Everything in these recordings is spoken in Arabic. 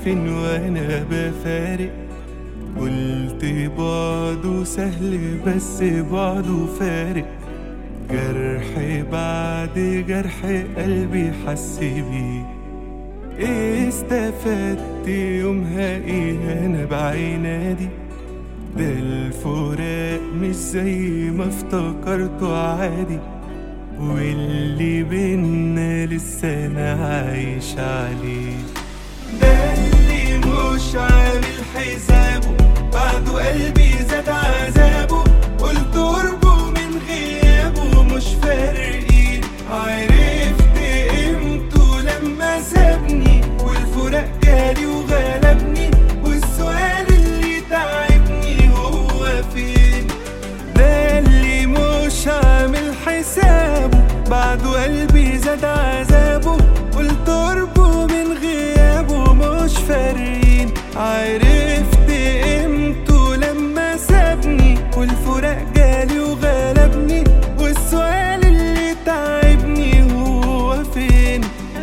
فين وانا بفارق. قلت بعده سهل بس بعده فارق. جرح بعد جرح قلبي حس بيه. ايه استفدت يومها ايه انا بعينادي؟ ده الفراق مش زي ما افتكرته عادي. واللي بينا لسه انا عايش عليه. ده اللي مش عامل حسابه بعده قلبي زاد عذابه. قلت قربه من غيابه مش فارقين. عرفت قيمته لما سابني والفراق جالي وغلبني. والسؤال اللي تعبني هو فين؟ ده اللي مش عامل حسابه بعده قلبي زاد عذابه. قلت قربه من غيابه مش فارقين. عرفت قيمته لما سابني والفراق جالي وغلبني. والسؤال اللي تعبني هو فين؟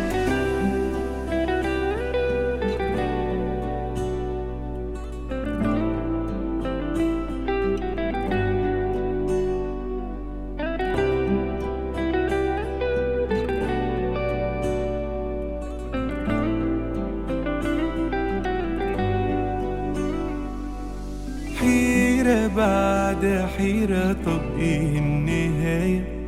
حيرة بعد حيرة، طب ايه النهاية؟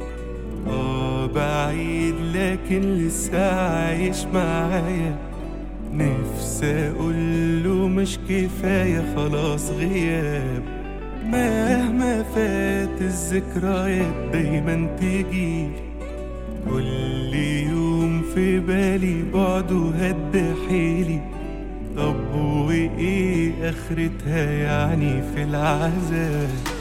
بعيد لكن لسه عايش معايا. نفسي اقوله مش كفاية خلاص غياب. مهما فات الذكريات دايما تجيلي. كل يوم في بالي بعده هد حيلي. طب وايه اخرتها يعني في العذاب؟